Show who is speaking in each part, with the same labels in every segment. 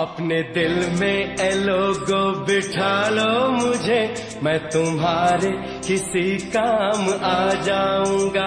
Speaker 1: अपने दिल में ए लोगो बिठा लो मुझे, मैं तुम्हारे किसी काम आ जाऊंगा।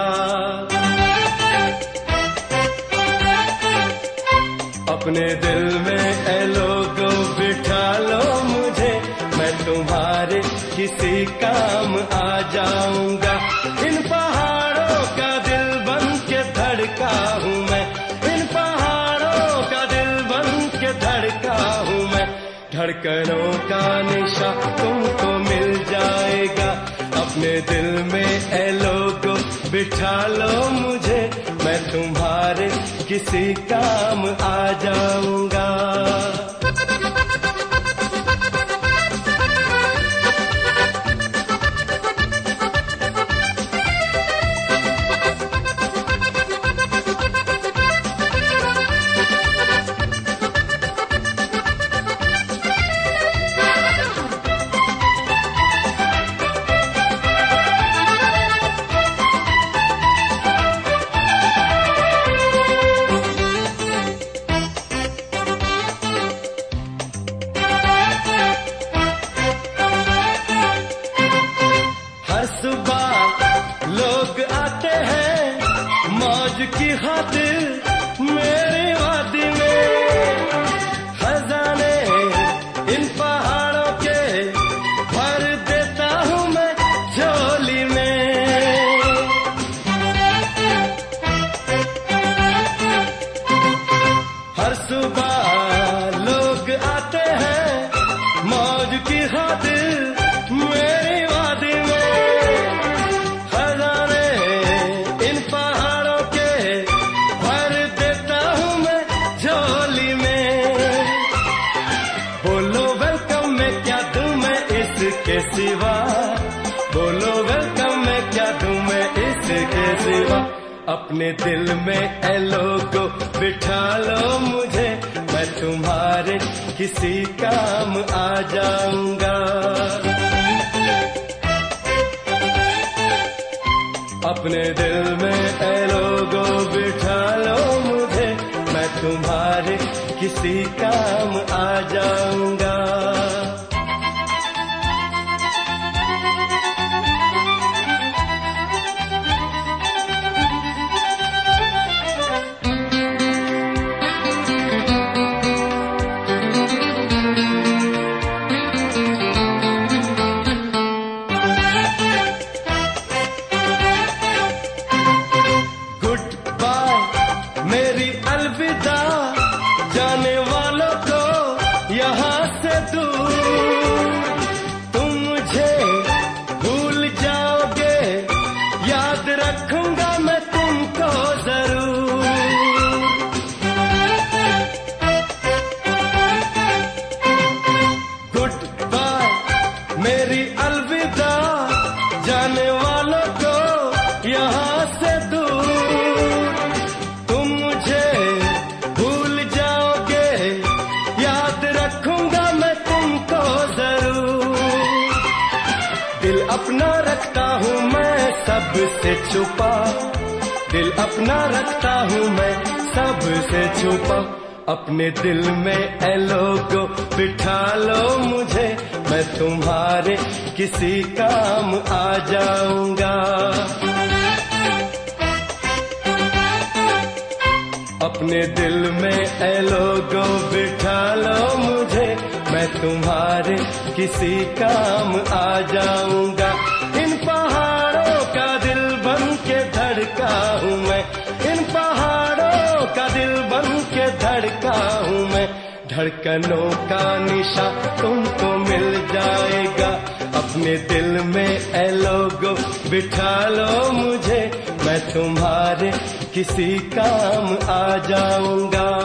Speaker 1: अपने दिल में ए लोगो बिठा लो मुझे, मैं तुम्हारे किसी काम आ जाऊंगा। इन पहाड़ों का दिल बन के धड़का हूँ मैं, इन पहाड़ों का दिल बन के धड़का हूँ मैं। धड़कनों का निशा तुमको मिल जाएगा। अपने दिल में ए लोगो बिठा लो मुझे, मैं तुम्हारे किसी काम आ जाऊंगा। सुबह लोग आते हैं मौज की खातिर मेरी वादी में। खजाने इन पहाड़ों के भर देता हूँ मैं झोली में। हर सुबह लोग आते हैं मौज की खातिर मेरी वादी में। इसके सिवा बोलो वेलकम मैं क्या दूं मैं इसके सिवा। अपने दिल में ए लोगो बिठा लो मुझे, मैं तुम्हारे किसी काम आ जाऊंगा। अपने दिल में ए लोगो बिठा लो मुझे, मैं तुम्हारे किसी काम आ जाऊंगा। मेरी अलविदा जाने वालों को यहाँ से दूर। तुम मुझे भूल जाओगे, याद रखूंगा मैं तुमको जरूर। गुड बाय मेरी अलविदा जाने वालों को यहाँ से दूर। दिल अपना रखता हूँ मैं सबसे छुपा, दिल अपना रखता हूँ मैं सबसे छुपा। अपने दिल में ए लोगो बिठा लो मुझे, मैं तुम्हारे किसी काम आ जाऊंगा। अपने दिल में ए लोगो बिठा लो मुझे, मैं तुम्हारे किसी काम आ जाऊंगा। इन पहाड़ों का दिल बन के धड़का हूँ मैं, इन पहाड़ों का दिल बन के धड़का हूँ मैं। धड़कनों का निशा तुमको मिल जाएगा। अपने दिल में ए लोगो बिठा लो मुझे, मैं तुम्हारे किसी काम आ जाऊंगा।